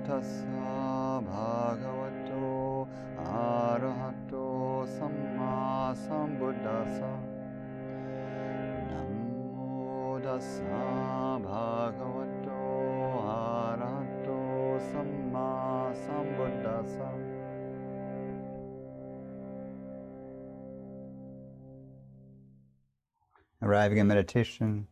tassa bhagavato arahato samma sambuddhassa. Namo tassa bhagavato arahato samma sambuddhassa. Arriving in meditation,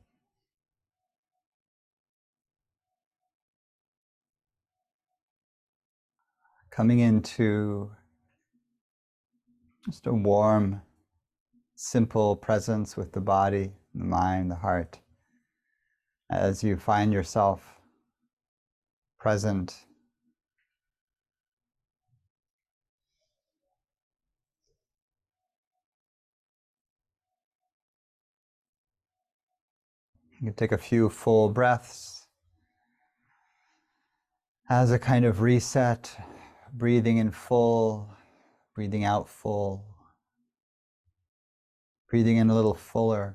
coming into just a warm, simple presence with the body, the mind, the heart, as you find yourself present. You can take a few full breaths as a kind of reset, breathing in full, breathing out full, breathing in a little fuller,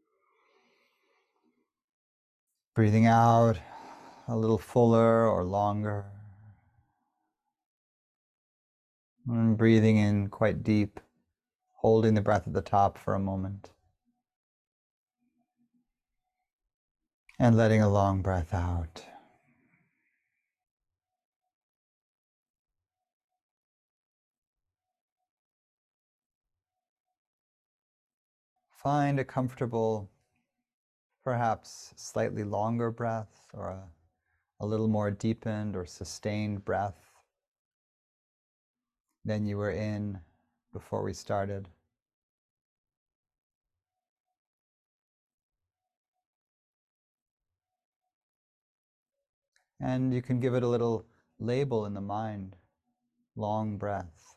breathing out a little fuller or longer, and breathing in quite deep, holding the breath at the top for a moment, and letting a long breath out. Find a comfortable, perhaps slightly longer breath, or a little more deepened or sustained breath than you were in before we started. And you can give it a little label in the mind, long breath.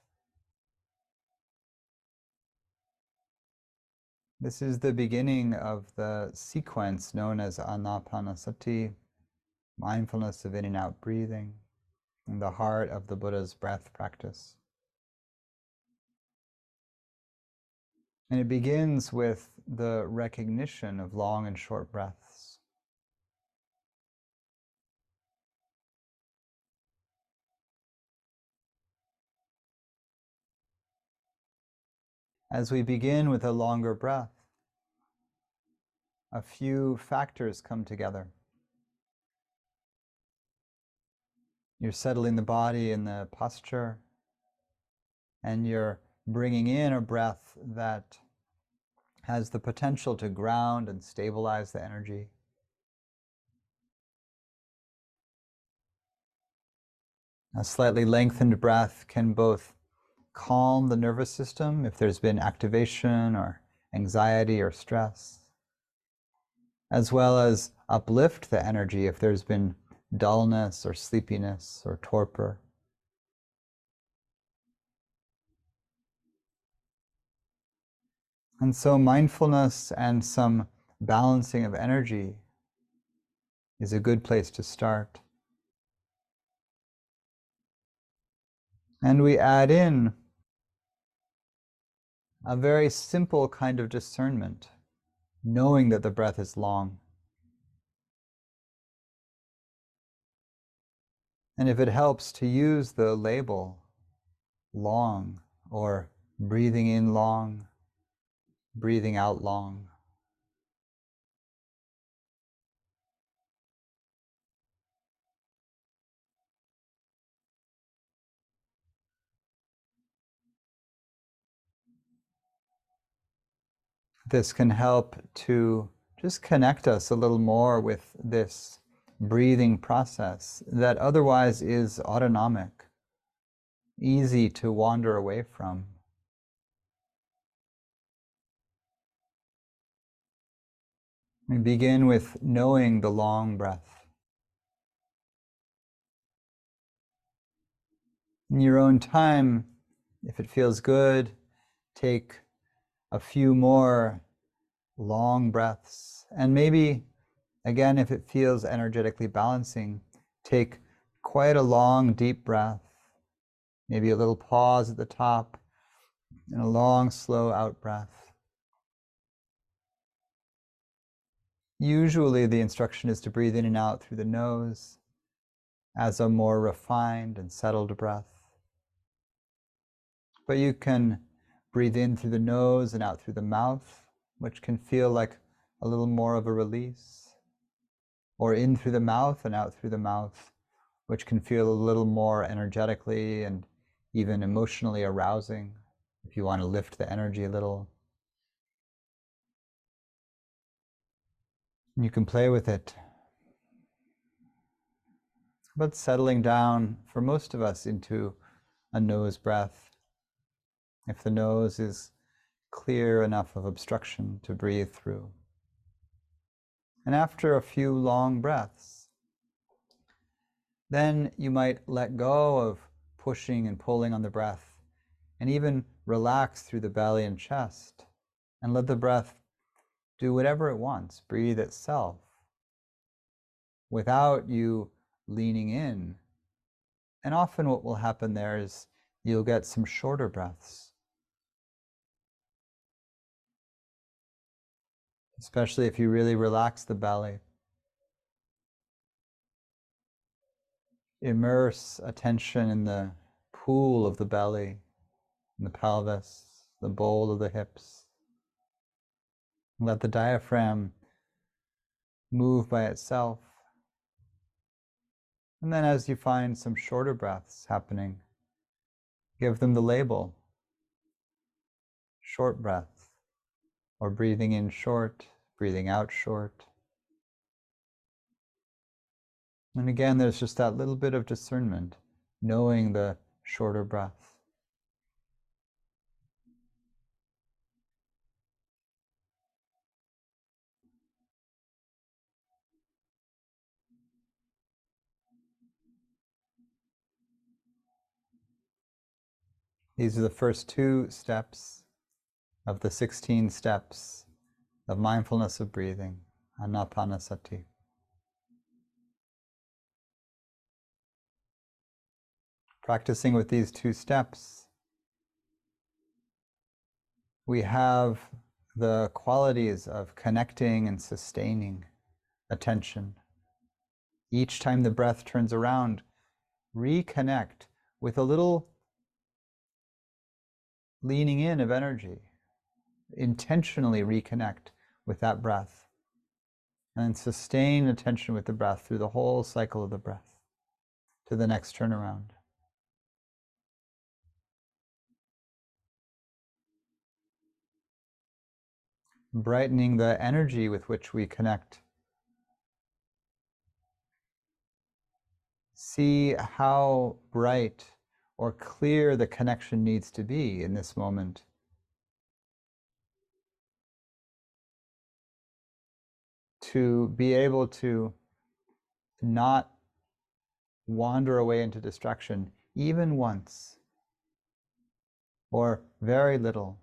This is the beginning of the sequence known as Anapanasati, mindfulness of in and out breathing, in the heart of the Buddha's breath practice. And it begins with the recognition of long and short breaths. As we begin with a longer breath, a few factors come together. You're settling the body in the posture, and you're bringing in a breath that has the potential to ground and stabilize the energy. A slightly lengthened breath can both calm the nervous system if there's been activation or anxiety or stress, as well as uplift the energy if there's been dullness or sleepiness or torpor. And so mindfulness and some balancing of energy is a good place to start. And we add in a very simple kind of discernment, knowing that the breath is long. And if it helps to use the label long, or breathing in long, breathing out long. This can help to just connect us a little more with this breathing process that otherwise is autonomic, easy to wander away from. We begin with knowing the long breath. In your own time, if it feels good, take a few more long breaths. And maybe, again, if it feels energetically balancing, take quite a long, deep breath, maybe a little pause at the top, and a long, slow out breath. Usually the instruction is to breathe in and out through the nose, as a more refined and settled breath. But you can breathe in through the nose and out through the mouth, which can feel like a little more of a release, or in through the mouth and out through the mouth, which can feel a little more energetically and even emotionally arousing if you want to lift the energy a little. You can play with it. But settling down for most of us into a nose breath, if the nose is clear enough of obstruction to breathe through. And after a few long breaths, then you might let go of pushing and pulling on the breath and even relax through the belly and chest and let the breath do whatever it wants, breathe itself, without you leaning in. And often what will happen there is you'll get some shorter breaths, especially if you really relax the belly. Immerse attention in the pool of the belly, in the pelvis, the bowl of the hips. Let the diaphragm move by itself. And then as you find some shorter breaths happening, give them the label, short breath, or breathing in short, breathing out short. And again, there's just that little bit of discernment, knowing the shorter breath. These are the first 2 steps of the 16 steps of mindfulness of breathing, Anapanasati. Practicing with these 2 steps, we have the qualities of connecting and sustaining attention. Each time the breath turns around, reconnect with a little leaning in of energy. Intentionally reconnect with that breath and sustain attention with the breath through the whole cycle of the breath to the next turnaround. Brightening the energy with which we connect. See how bright or clear the connection needs to be in this moment. To be able to not wander away into distraction even once, or very little.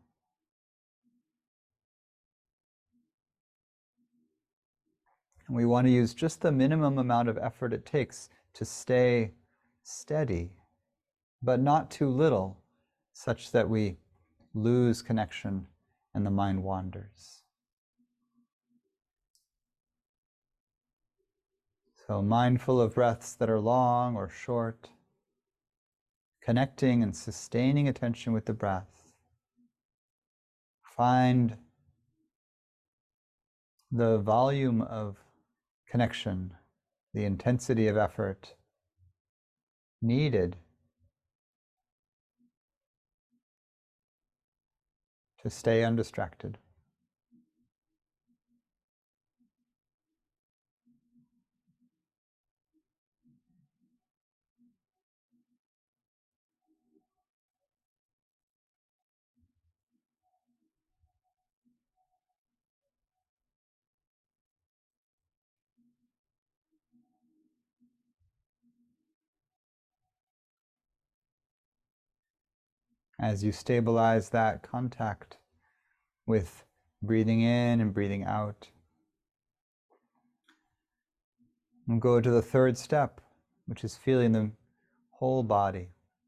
And we want to use just the minimum amount of effort it takes to stay steady, but not too little, such that we lose connection and the mind wanders. So mindful of breaths that are long or short, connecting and sustaining attention with the breath. Find the volume of connection, the intensity of effort needed to stay undistracted. As you stabilize that contact with breathing in and breathing out, and go to the 3rd step, which is feeling the whole body.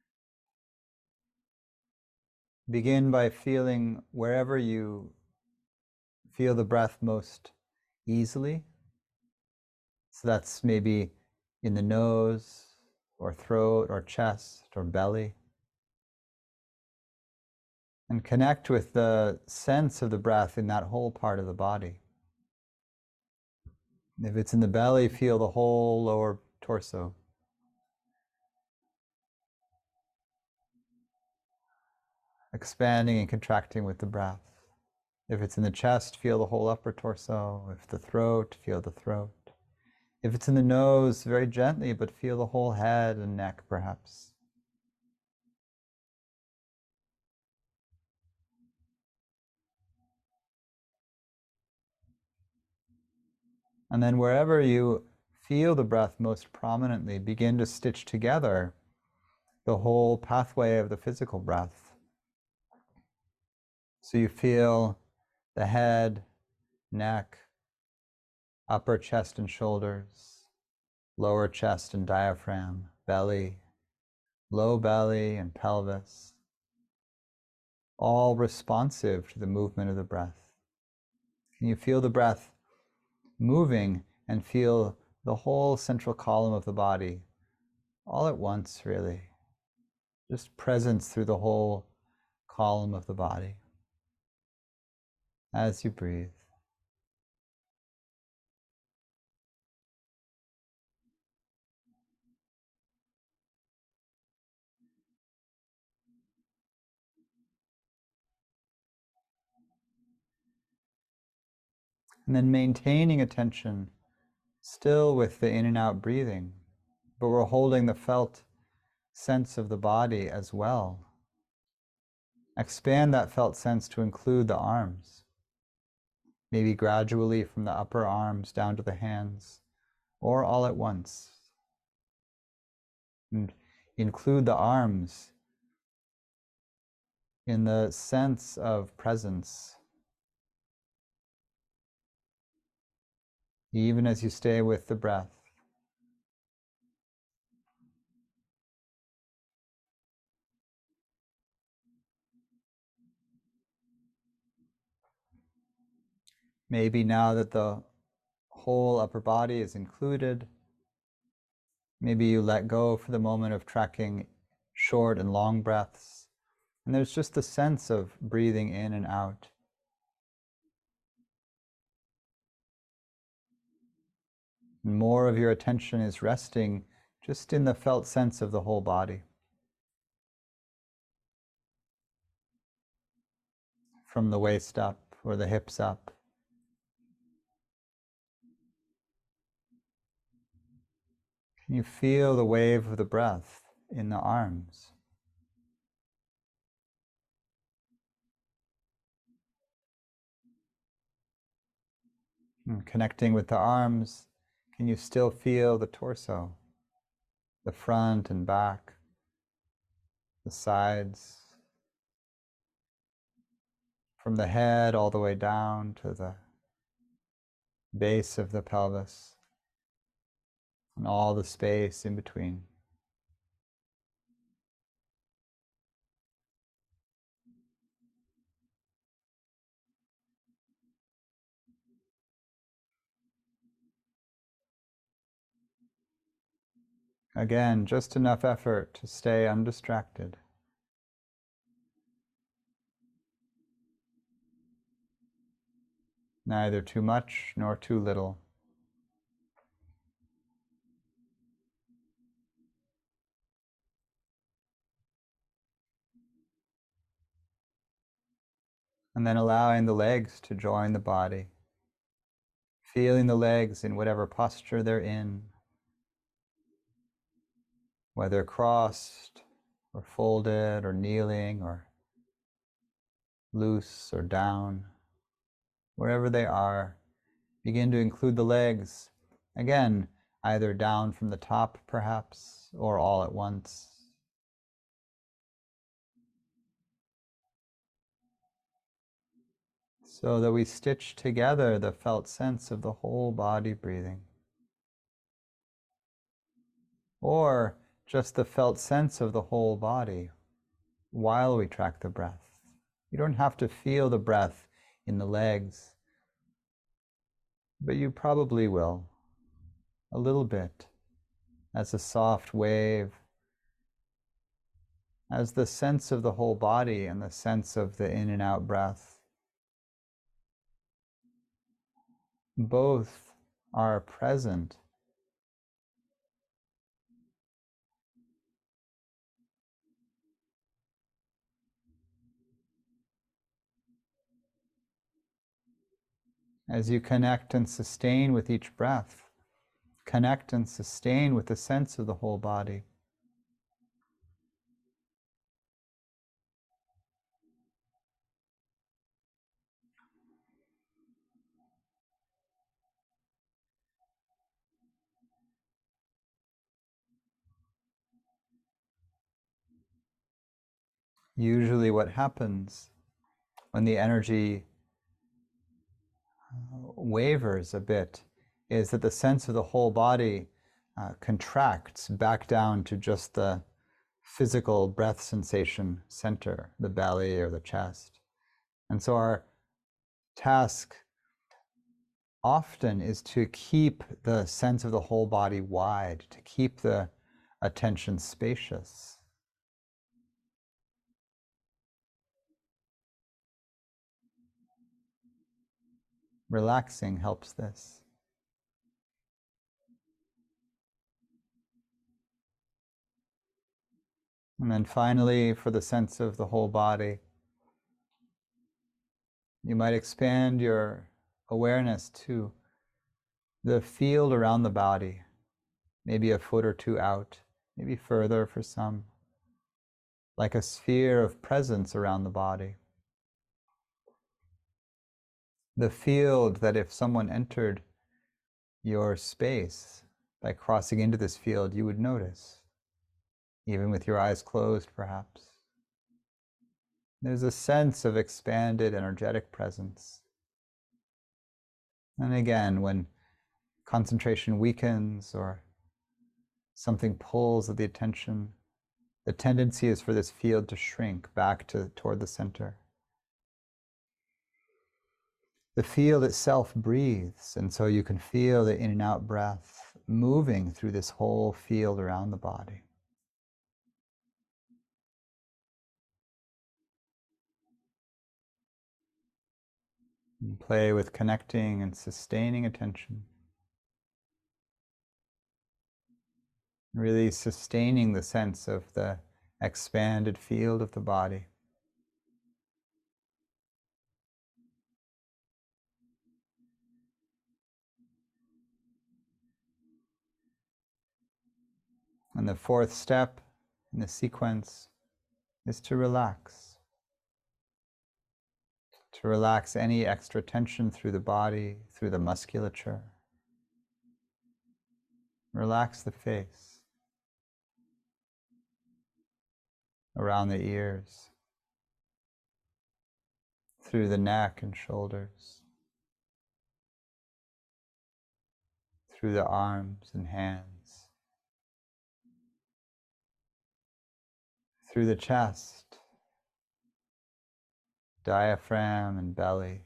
Begin by feeling wherever you feel the breath most easily. So that's maybe in the nose, or throat or chest or belly. And connect with the sense of the breath in that whole part of the body. If it's in the belly, feel the whole lower torso. Expanding and contracting with the breath. If it's in the chest, feel the whole upper torso. If the throat, feel the throat. If it's in the nose, very gently, but feel the whole head and neck, perhaps. And then wherever you feel the breath most prominently, begin to stitch together the whole pathway of the physical breath. So you feel the head, neck, upper chest and shoulders, lower chest and diaphragm, belly, low belly and pelvis, all responsive to the movement of the breath. Can you feel the breath moving and feel the whole central column of the body all at once, really? Just presence through the whole column of the body as you breathe. And then maintaining attention still with the in and out breathing, but we're holding the felt sense of the body as well. Expand that felt sense to include the arms, maybe gradually from the upper arms down to the hands, or all at once. And include the arms in the sense of presence, even as you stay with the breath. Maybe now that the whole upper body is included, maybe you let go for the moment of tracking short and long breaths, and there's just the sense of breathing in and out. And more of your attention is resting just in the felt sense of the whole body. From the waist up or the hips up. Can you feel the wave of the breath in the arms? And connecting with the arms, can you still feel the torso? The front and back, the sides, from the head all the way down to the base of the pelvis, and all the space in between. Again, just enough effort to stay undistracted. Neither too much nor too little. And then allowing the legs to join the body. Feeling the legs in whatever posture they're in, whether crossed or folded or kneeling or loose or down. Wherever they are, begin to include the legs, again, either down from the top perhaps, or all at once. So that we stitch together the felt sense of the whole body breathing. Or just the felt sense of the whole body while we track the breath. You don't have to feel the breath in the legs, but you probably will, a little bit, as a soft wave, as the sense of the whole body and the sense of the in and out breath both are present. As you connect and sustain with each breath, connect and sustain with the sense of the whole body. Usually what happens when the energy wavers a bit is that the sense of the whole body contracts back down to just the physical breath sensation center, the belly or the chest. And so our task often is to keep the sense of the whole body wide, to keep the attention spacious. Relaxing helps this. And then finally, for the sense of the whole body, you might expand your awareness to the field around the body, maybe a foot or two out, maybe further for some, like a sphere of presence around the body. The field that if someone entered your space by crossing into this field, you would notice, even with your eyes closed perhaps. There's a sense of expanded energetic presence. And again, when concentration weakens or something pulls at the attention, the tendency is for this field to shrink back toward the center. The field itself breathes, and so you can feel the in and out breath moving through this whole field around the body. And play with connecting and sustaining attention. Really sustaining the sense of the expanded field of the body. And the fourth step in the sequence is to relax. To relax any extra tension through the body, through the musculature. Relax the face, around the ears, through the neck and shoulders, through the arms and hands, through the chest, diaphragm and belly,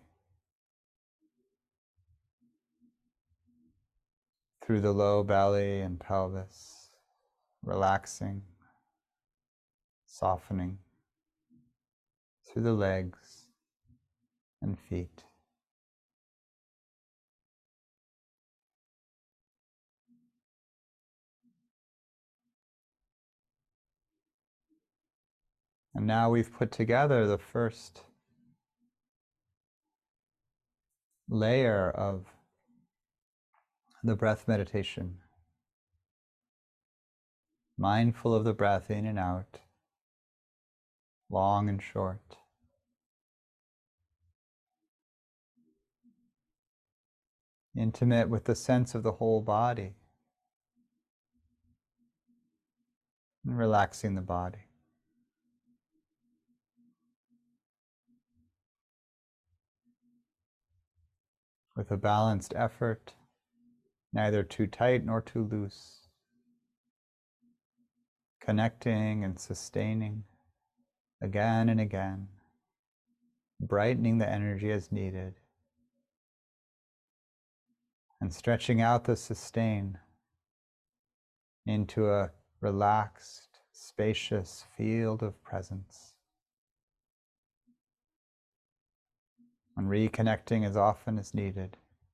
through the low belly and pelvis, relaxing, softening, through the legs and feet. And now we've put together the first layer of the breath meditation. Mindful of the breath in and out, long and short. Intimate with the sense of the whole body. And relaxing the body. With a balanced effort, neither too tight nor too loose. Connecting and sustaining again and again. Brightening the energy as needed. And stretching out the sustain into a relaxed, spacious field of presence, and reconnecting as often as needed.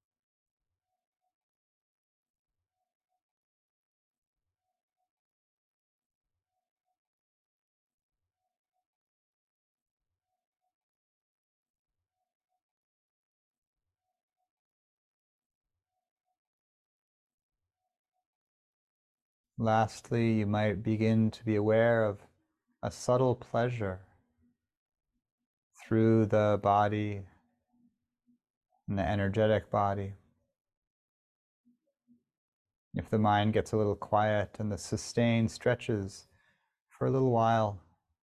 Lastly, you might begin to be aware of a subtle pleasure through the body and the energetic body. If the mind gets a little quiet and the sustain stretches for a little while,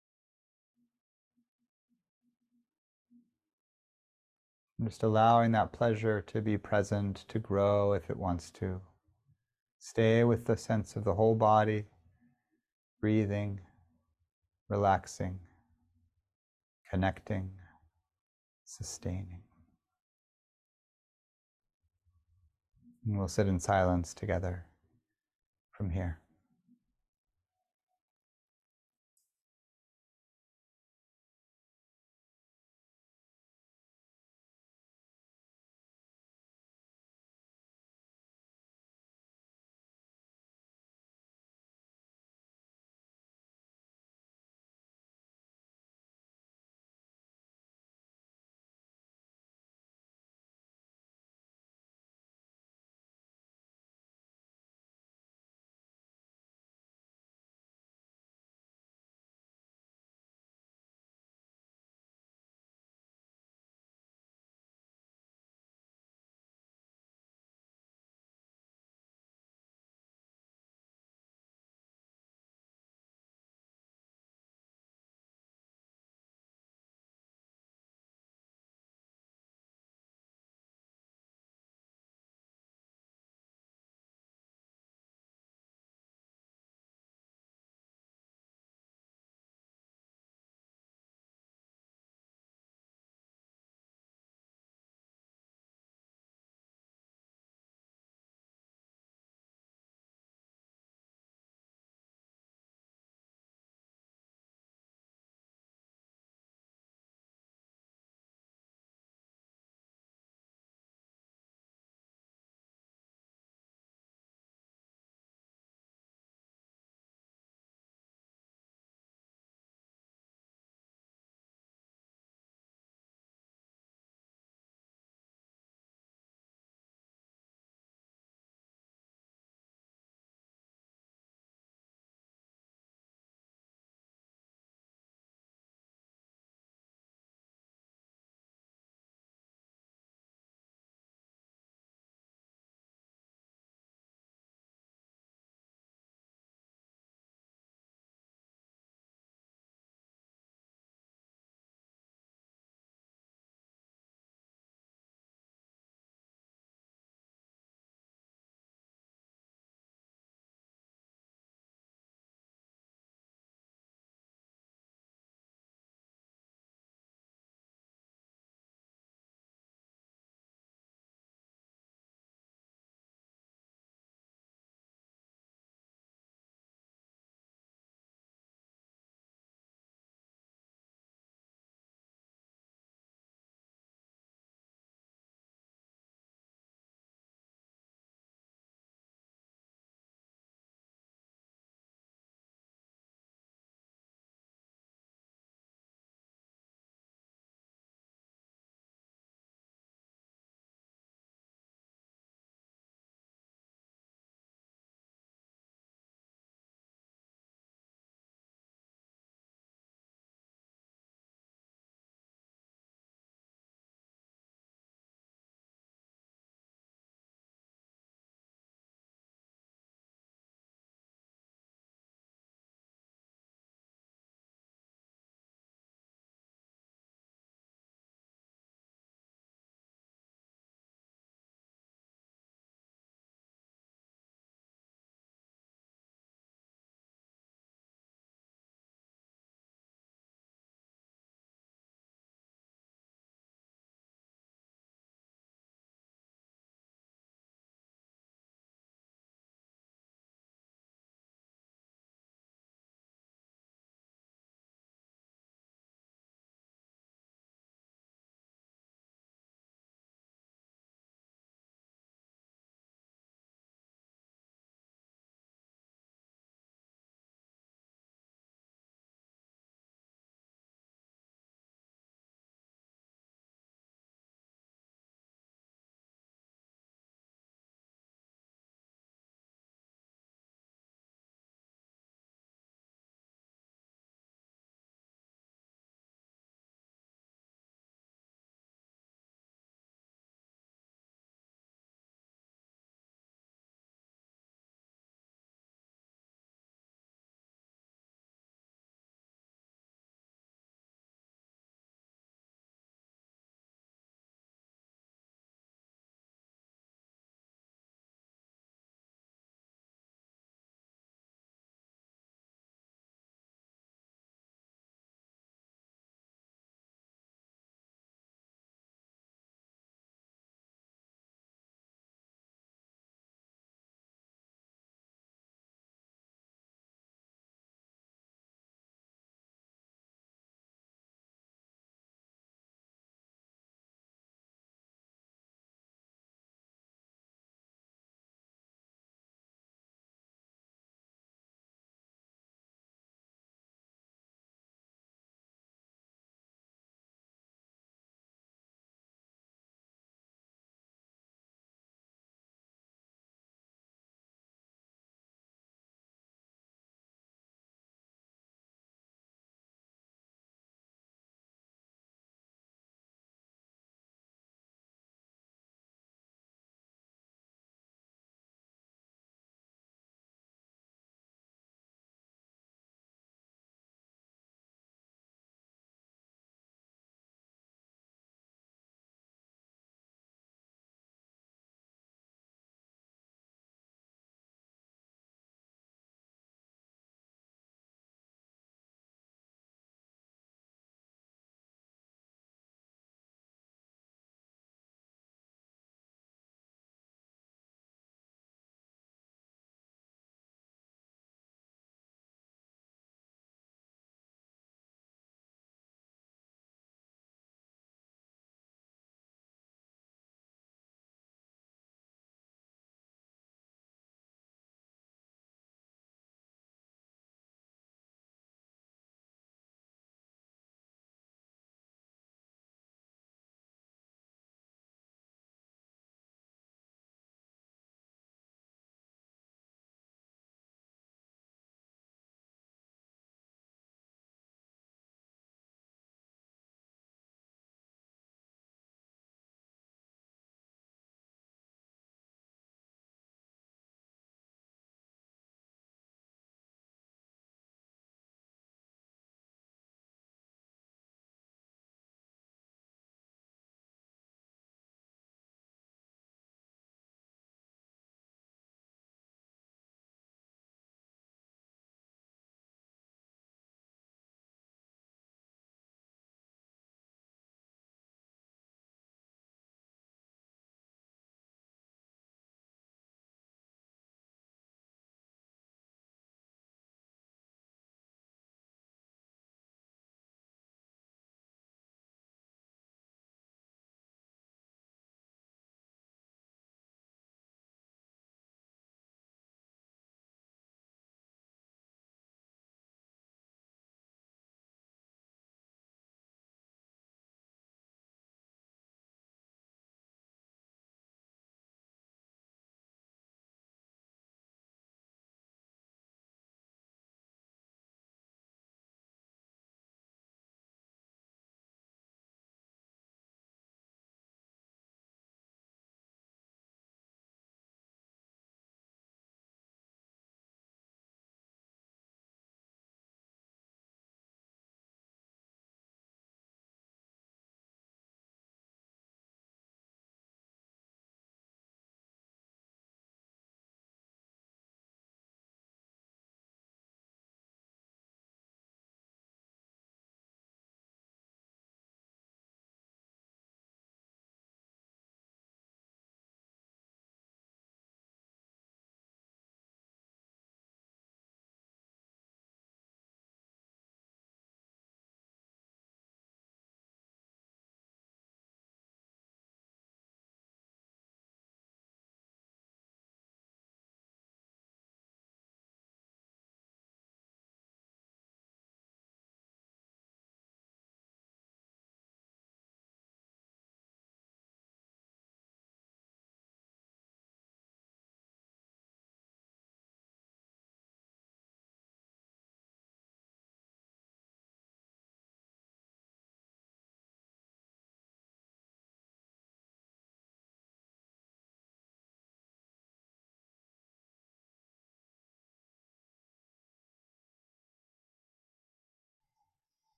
just allowing that pleasure to be present, to grow if it wants to. Stay with the sense of the whole body, breathing, relaxing, connecting, sustaining. And we'll sit in silence together from here.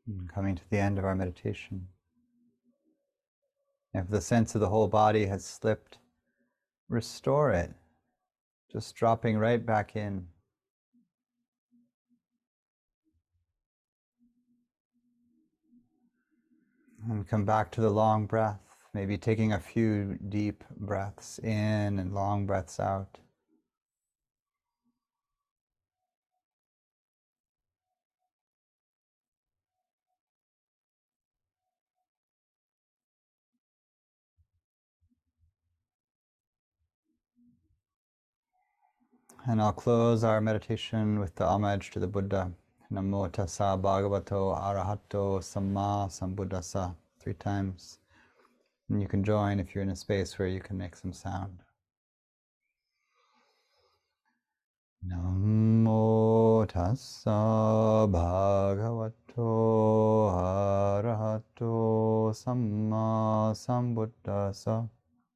Coming to the end of our meditation. If the sense of the whole body has slipped, restore it, just dropping right back in. And come back to the long breath, maybe taking a few deep breaths in and long breaths out. And I'll close our meditation with the homage to the Buddha. Namo tassa bhagavato arahato samma sambuddhassa 3 times. And you can join if you're in a space where you can make some sound. Namo tassa bhagavato arahato samma sambuddhassa.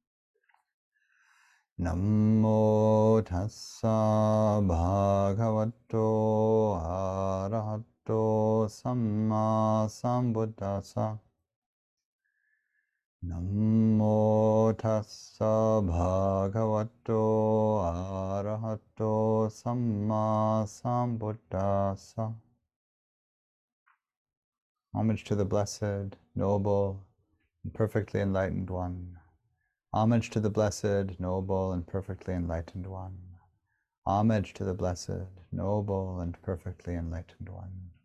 Namo tassa bhagavato arahato samma sambuddhassa. Namo tassa bhagavato arahato samma sambuddhassa. Homage to the Blessed, Noble, and Perfectly Enlightened One. Homage to the Blessed, Noble, and Perfectly Enlightened One. Homage to the Blessed, Noble, and Perfectly Enlightened One.